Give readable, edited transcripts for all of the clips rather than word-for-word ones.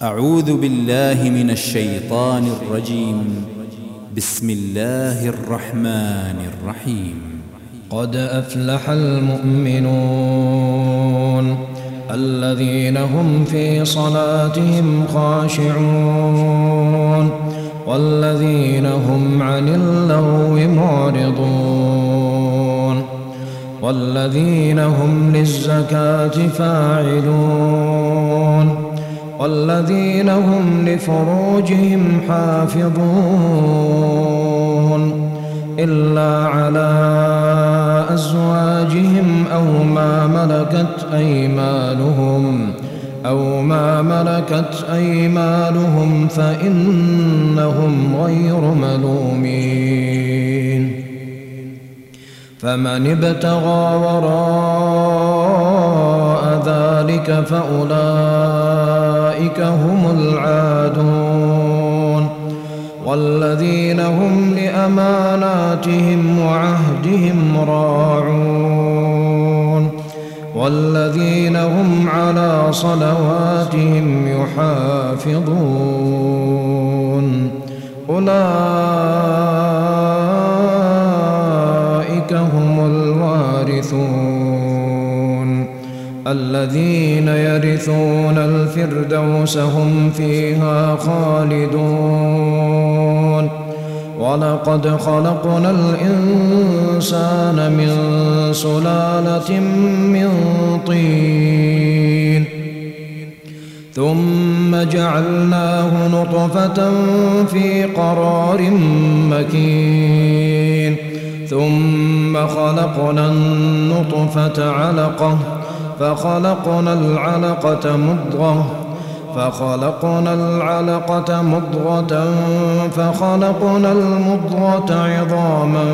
أعوذ بالله من الشيطان الرجيم. بسم الله الرحمن الرحيم. قد أفلح المؤمنون الذين هم في صلاتهم خاشعون والذين هم عن اللغو معرضون والذين هم للزكاة فاعلون والذين هم لفروجهم حافظون إلا على أزواجهم أو ما ملكت أيمانهم فإنهم غير ملومين. فمن ابتغى وراء ذلك فأولئك هم العادون والذين هم لأماناتهم وعهدهم راعون والذين هم على صلواتهم يحافظون. أولئك هم الوارثون الذين يرثون الفردوس هم فيها خالدون. ولقد خلقنا الإنسان من سلالة من طين ثم جعلناه نطفة في قرار مكين ثم خلقنا النطفة علقة فخلقنا العلقة مضغة فخلقنا المضغة عظاما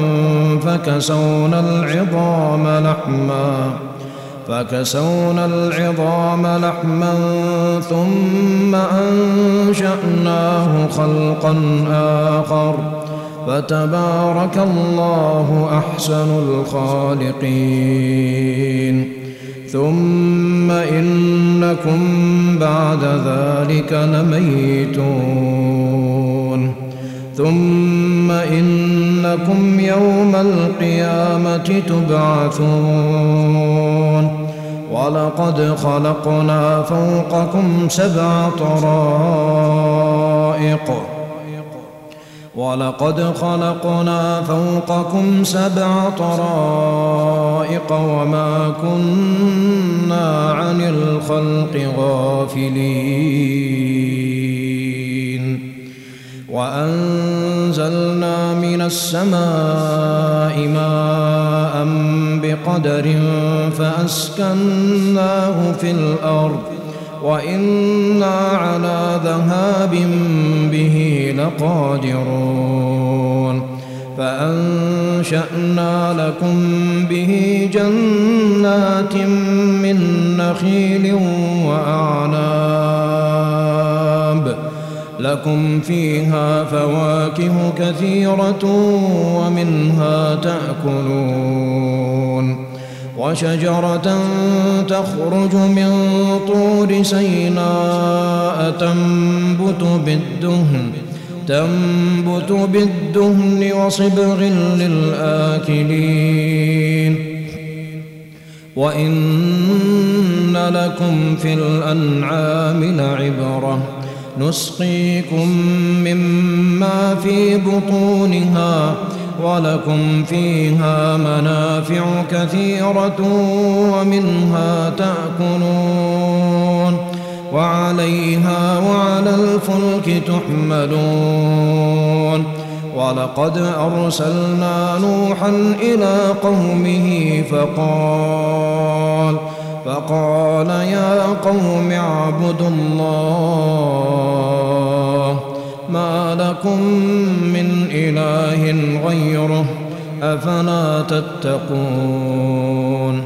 فكسونا العظام لحما ثم أنشأناه خلقا آخر فتبارك الله أحسن الخالقين. ثم إنكم بعد ذلك لميتون ثم إنكم يوم القيامة تبعثون. ولقد خلقنا فوقكم سبع طرائق وما كنا عن الخلق غافلين. وأنزلنا من السماء ماء بقدر فأسكناه في الأرض وإنا على ذهاب به لقادرون. فأنشأنا لكم به جنات من نخيل وأعناب لكم فيها فواكه كثيرة ومنها تأكلون. وشجرة تخرج من طور سيناء تنبت بالدهن وصبغ للآكلين. وإن لكم في الأنعام لعبرة نسقيكم مما في بطونها ولكم فيها منافع كثيرة ومنها تأكلون وعليها وعلى الفلك تحملون. ولقد أرسلنا نوحا إلى قومه فقال يا قوم اعبدوا الله ما لكم من إله غيره أفلا تتقون.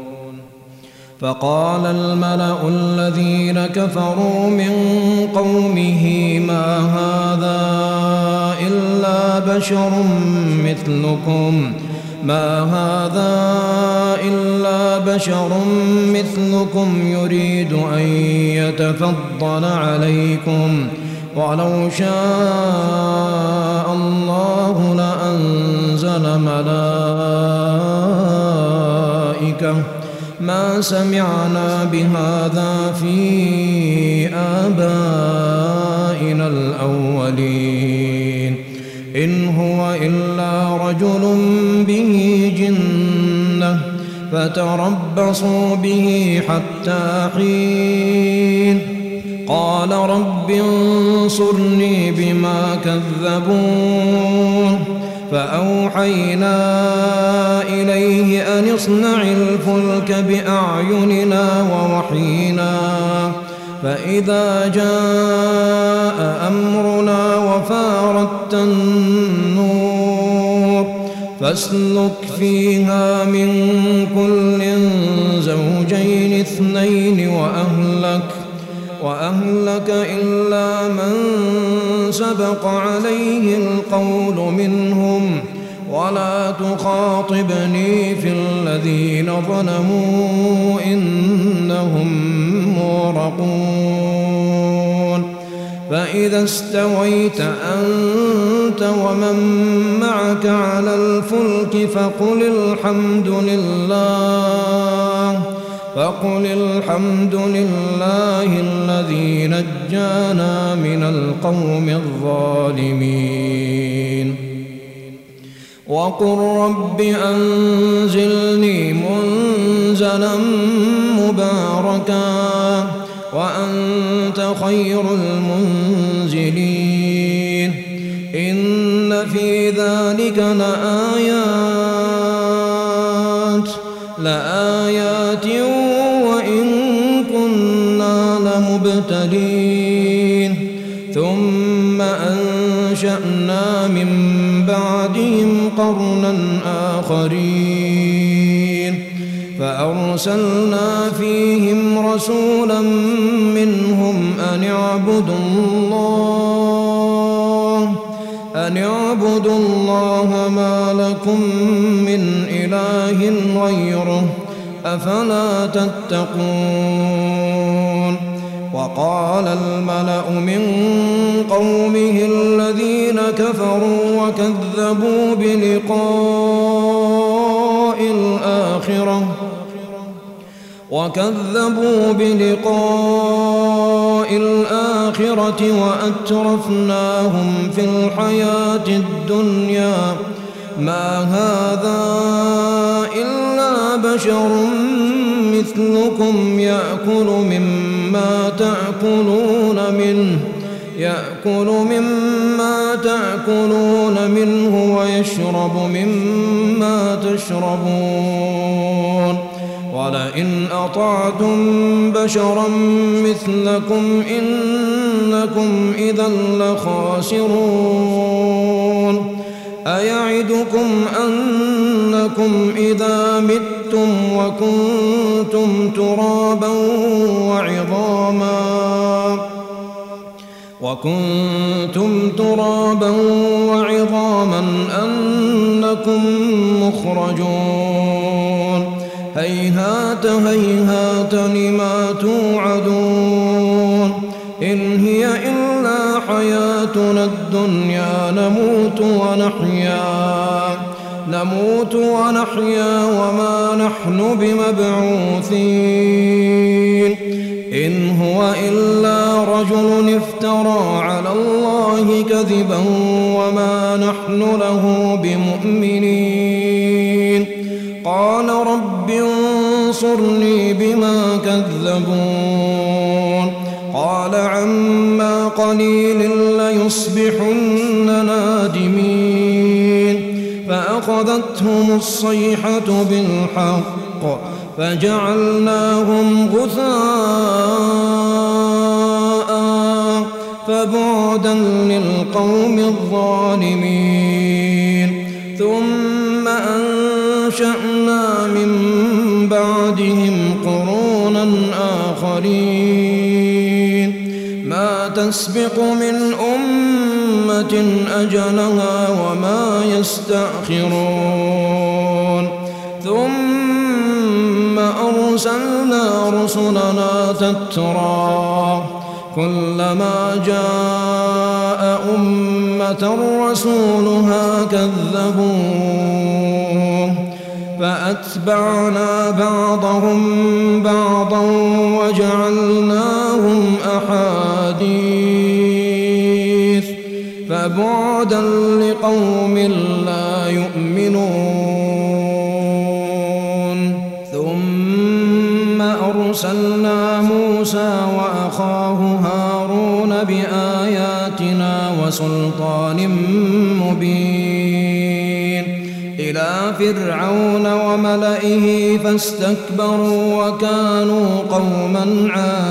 فقال الملأ الذين كفروا من قومه ما هذا إلا بشر مثلكم ما هذا إلا بشر مثلكم يريد أن يتفضل عليكم ولو شاء الله لأنزل ملائكة ما سمعنا بهذا في آبائنا الأولين إن هو إلا رجل به جنة فتربصوا به حتى حين قال رب انصرني بما كذبون فأوحينا إليه أن اصنع الفلك بأعيننا ووحينا فإذا جاء أمرنا وفارت النور فاسلك فيها من كل زوجين اثنين وأهلك إلا من سبق عليه القول منهم ولا تخاطبني في الذين ظلموا إنهم مغرقون فإذا استويت أنت ومن معك على الفلك فقل الحمد لله الذي نجانا من القوم الظالمين وقل رب أنزلني منزلا مباركا وأنت خير المنزلين إن في ذلك لآيات وإن كنا لمبتلين ثم أنشأنا من بعدهم قرنا آخرين فأرسلنا فيهم رسولا منهم أن اعبدوا الله ما لكم من إله غيره أفلا تتقون وقال الملأ من قومه الذين كفروا وكذبوا بلقاء الآخرة وأترفناهم في الحياة الدنيا ما هذا إلا بشر مثلكم يأكل مما تأكلون منه ويشرب مما تشربون ولئن أطعتم بشرا مثلكم إنكم إذا لخاسرون أيعدكم أنكم إذا متم وكنتم ترابا وعظاما أنكم مخرجون هيهات لما توعدون إن هي إلا حياتنا الدنيا نموت ونحيا وما نحن بمبعوثين إن هو إلا رجل افترى على الله كذبا وما نحن له بمؤمنين قال رب انصرني بما كذبون قال عما قليل ليصبحن نادمين فأخذتهم الصيحة بالحق فجعلناهم غثاء فبعدا للقوم الظالمين ثم أنشأنا من بعدهم قرونا آخرين ما تسبق من أمة أجلها وما يستأخرون ثم أرسلنا رسلنا تترى كلما جاء أمة رسولها كذبوه فأتبعنا بعضهم بعضا وجعلناهم أحاديث فبعدا لقوم لا يؤمنون ثم أرسلنا موسى وأخاه هارون بآياتنا وسلطان مبين إلى فرعون وملئه فاستكبروا وكانوا قوما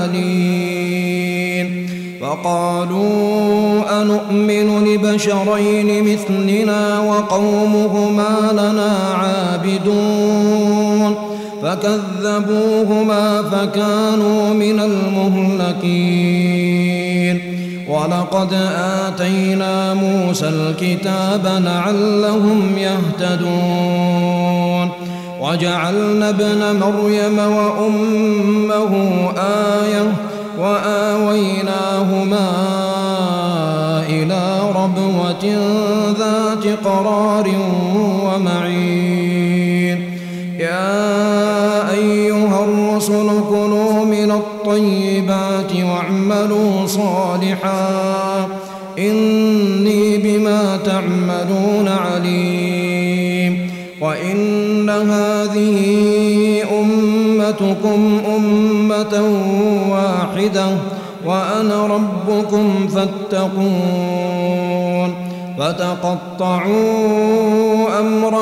عالين فقالوا أنؤمن لبشرين مثلنا وقومهما لنا عابدون فكذبوهما فكانوا من المهلكين ولقد آتينا موسى الكتاب لعلهم يهتدون وجعلنا ابن مريم وأمه آية وآويناهما إلى ربوة ذات قرار ومعين يا أيها الرسل كلوا من الطيبات واعملوا صالحا إني بما تعملون عليم وإن هذه أمتكم أمة واحدة وأنا ربكم فاتقون فتقطعوا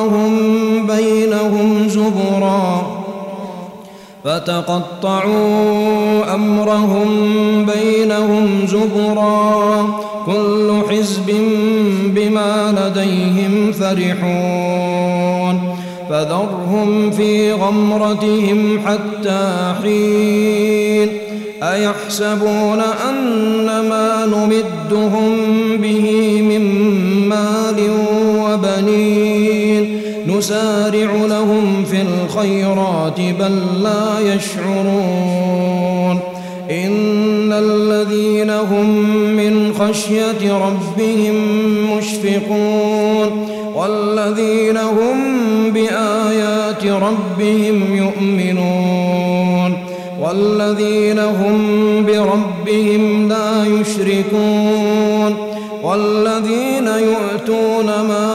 أمرهم بينهم زبرا كل حزب بما لديهم فرحون فذرهم في غمرتهم حتى حين أيحسبون أن ما نمدهم به من مال وبنين نسارع لهم في الخيرات بل لا يشعرون إن الذين هم من خشية ربهم مشفقون والذين هم بآيات ربهم يؤمنون والذين هم بربهم لا يشركون والذين يؤتون ما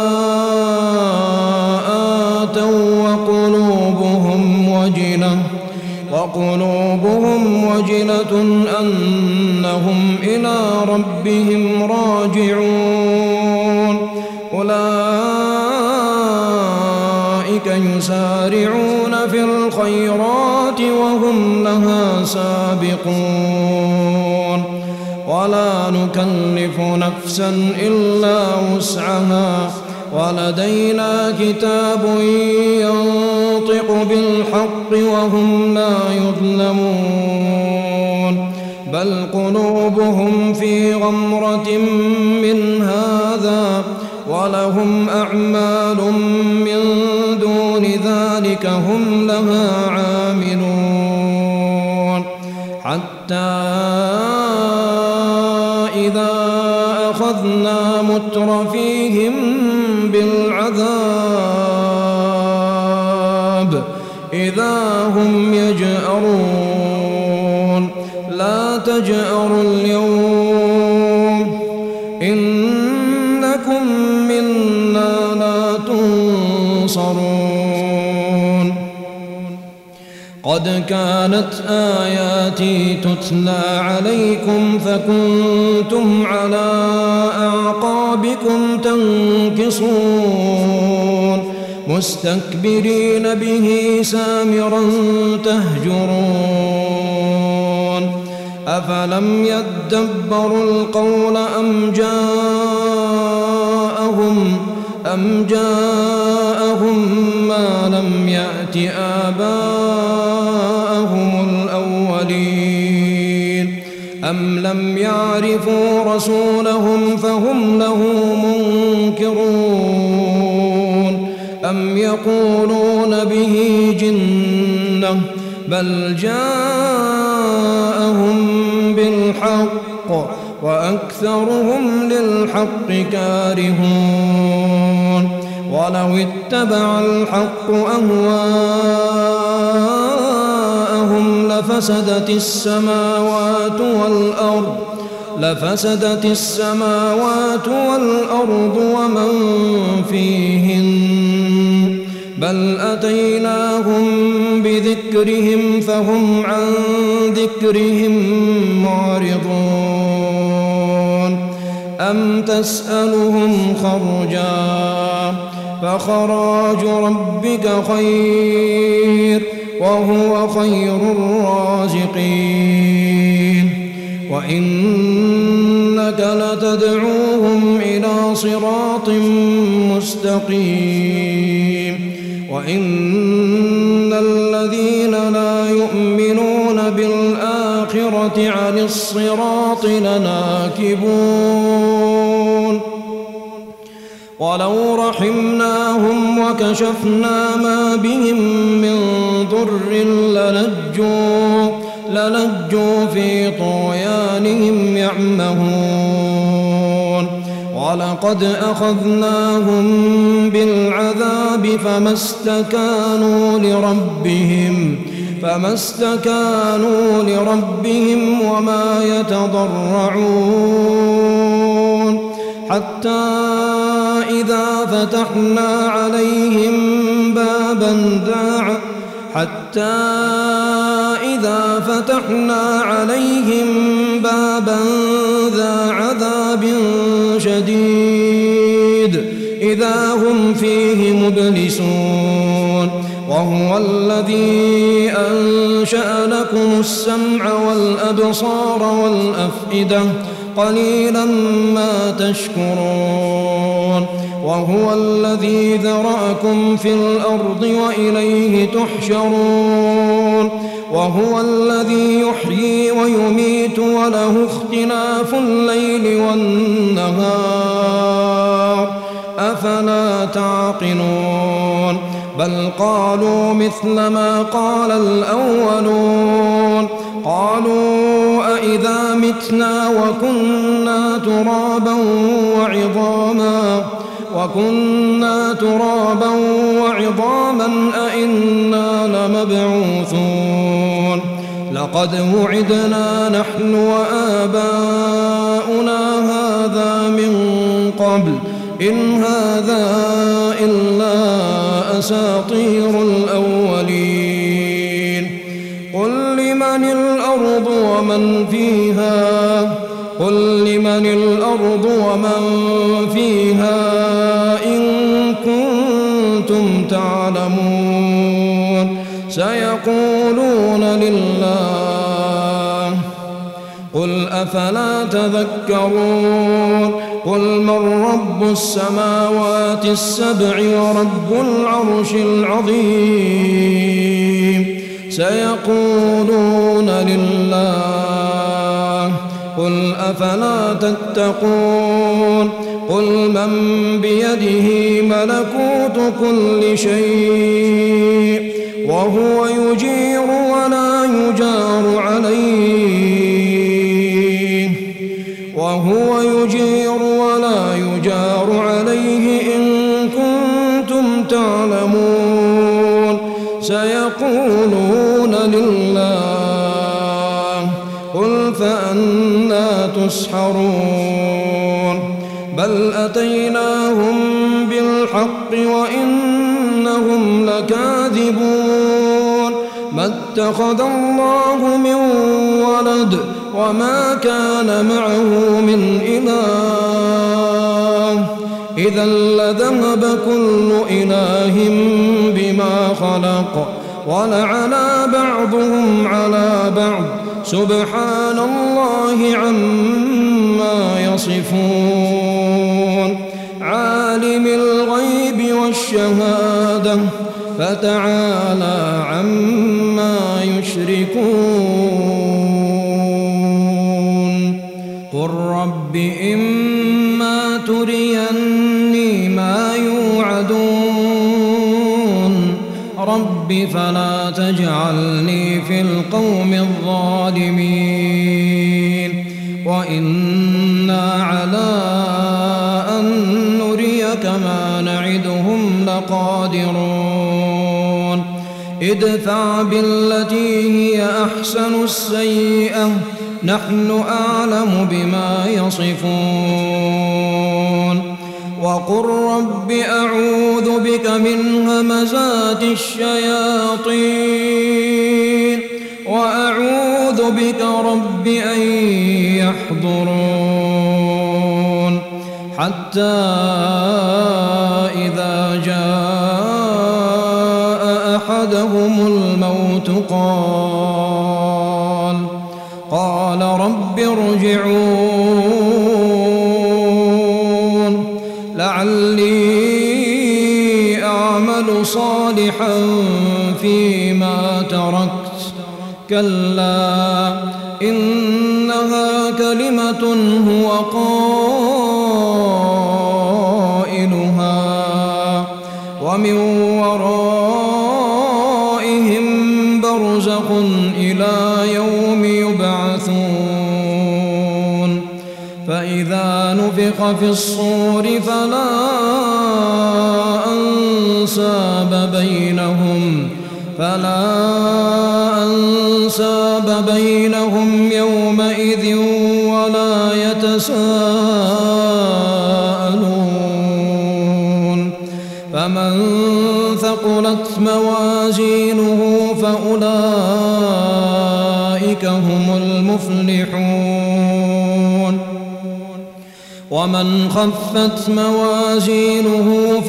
آتوا وقلوبهم وجلة أنهم إلى ربهم راجعون أولئك يسارعون في الخيرات وهم لها سابقون ولا نكلف نفسا إلا وسعها ولدينا كتاب ينطق بالحق وهم لا يظلمون بل قلوبهم في غمرة من هذا ولهم أعمال من دون ذلك هم لها عاملون حتى إذا أخذنا مترفيهم بالعذاب إذا هم يجأرون لا تجأروا اليوم إنكم منا لا تنصرون قد كانت آياتي تتلى عليكم فكنتم على أعقابكم تنكصون مستكبرين به سامرا تهجرون أفلم يدبروا القول أم جاءهم ما لم يأت آباءهم الأولين أم لم يعرفوا رسولهم فهم له منكرون أم يقولون به جنة بل جاءهم بالحق وأكثرهم للحق كارهون ولو اتبع الحق أهواءهم لفسدت السماوات والأرض ومن فيهن بل أتيناهم بذكرهم فهم عن ذكرهم معرضون أم تسألهم خرجا فخراج ربك خير وهو خير الرازقين وإنك لتدعوهم إلى صراط مستقيم وإن الذين لا يؤمنون بالآخرة عن الصراط لناكبون ولو رحمناهم وكشفنا ما بهم من ضر للجوا في طغيانهم يعمهون ولقد أخذناهم بالعذاب فما استكانوا لربهم وما يتضرعون حتى إذا فتحنا عليهم بابا ذا عذاب شديد إذا هم فيه مبلسون وهو الذي أنشأ لكم السمع والأبصار والأفئدة قليلا ما تشكرون وهو الذي ذرأكم في الأرض وإليه تحشرون وهو الذي يحيي ويميت وله اختلاف الليل والنهار أفلا تعقلون بل قالوا مثل ما قال الأولون قالوا أئذا متنا وكنا ترابا وعظاما أئنا لمبعوثون لقد وعدنا نحن وآباؤنا هذا من قبل إن هذا إلا أساطير الأولين قل لمن الأرض ومن فيها إن كنتم تعلمون سيقولون لله قل أفلا تذكرون قل من رب السماوات السبع ورب العرش العظيم سيقولون لله قل أفلا تتقون قل من بيده ملكوت كل شيء وهو يجير ولا يجار عليه إن كنتم تعلمون سيقولون لله قل فأنى تسحرون بل أتيناهم بالحق وإنهم لكاذبون ما اتخذ الله من ولد وما كان معه من إله إذا لذهب كل إله بما خلق ولعلى بعضهم على بعض سبحان الله عما يصفون عالم الغيب والشهادة فتعالى عما يشركون رب إما تريني ما يوعدون رب فلا تجعلني في القوم الظالمين وإنا على أن نريك ما نعدهم لقادرون ادفع بالتي هي أحسن السيئة نحن أعلم بما يصفون وقل رب أعوذ بك من همزات الشياطين وأعوذ بك رب أن يحضرون حتى إذا جاء أحدهم الموت قال رب ارجعون لعلي أعمل صالحا فيما تركت كلا إنها كلمة هو قائلها ومن ورائهم برزخ إلى يوم يبعثون فإذا نفخ في الصور فلا أنساب بينهم يومئذ ولا يتساءلون فمن ثقلت موازينه فأولئك هم المفلحون ومن خفت موازينه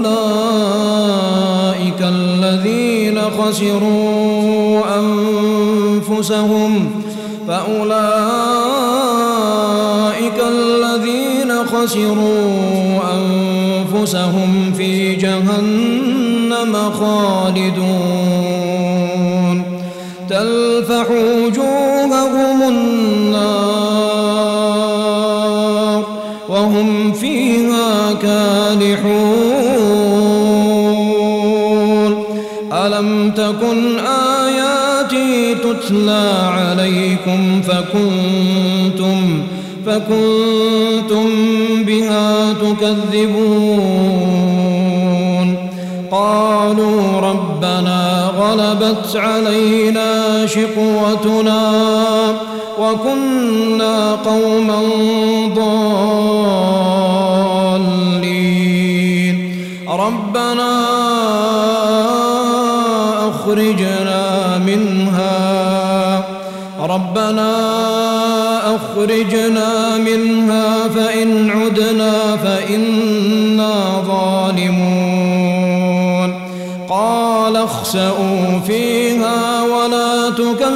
فأولئك الذين خسروا أنفسهم في جهنم خالدون تلفح وجوههم النار وهم فيها كالحون ألم تكن آياتي تتلى عليكم فكنتم بها تكذبون قالوا ربنا غلبت علينا شقوتنا وكنا قوما ضالين ربنا أخرجنا منها فإن عدنا فإنا ظالمون قال اخسئوا فيها ولا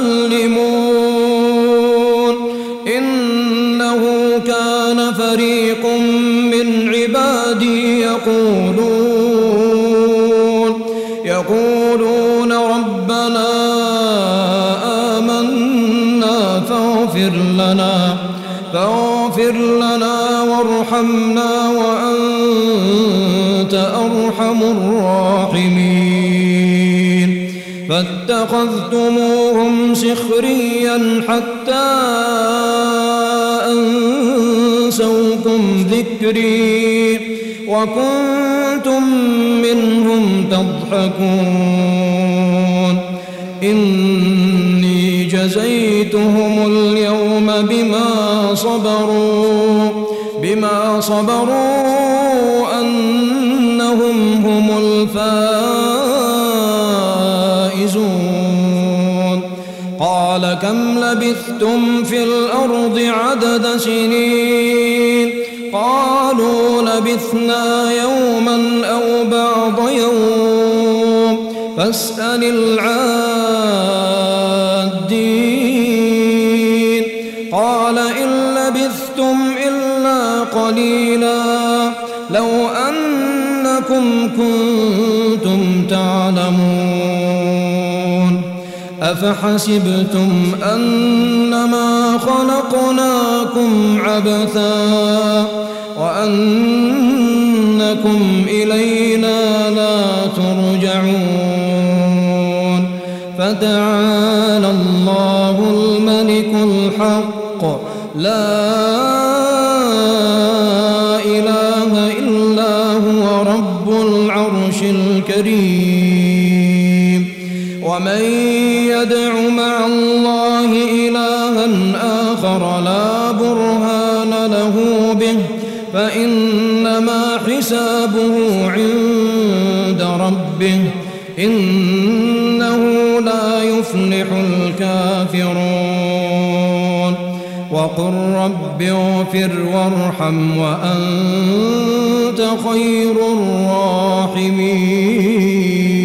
تكلمون إنه كان فريق من عبادي يقولون ربنا آمنا فاغفر لنا وارحمنا وأنت أرحم الراحمين فاتخذتموهم سخريا حتى أنسوكم ذكري وكنتم منهم تضحكون إني جزيتهم اليوم بما صبروا أنهم هم الفائزون قال كم لبثتم في الأرض عدد سنين قالوا لبثنا يوما أو بعض يوم فاسأل العادين قال إن لبثتم إلا قليلا لو أنكم كنتم تعلمون أفحسبتم أنما خلقناكم عبثا وأنكم إلينا لا ترجعون فتعالى الله الملك الحق لا إله إلا هو رب العرش الكريم ومن يدع مع الله إلها آخر لا برهان له به فإنما حسابه عند ربه إنه لا يفلح الكافرون وقل رب اغفر وارحم وأنت خير الراحمين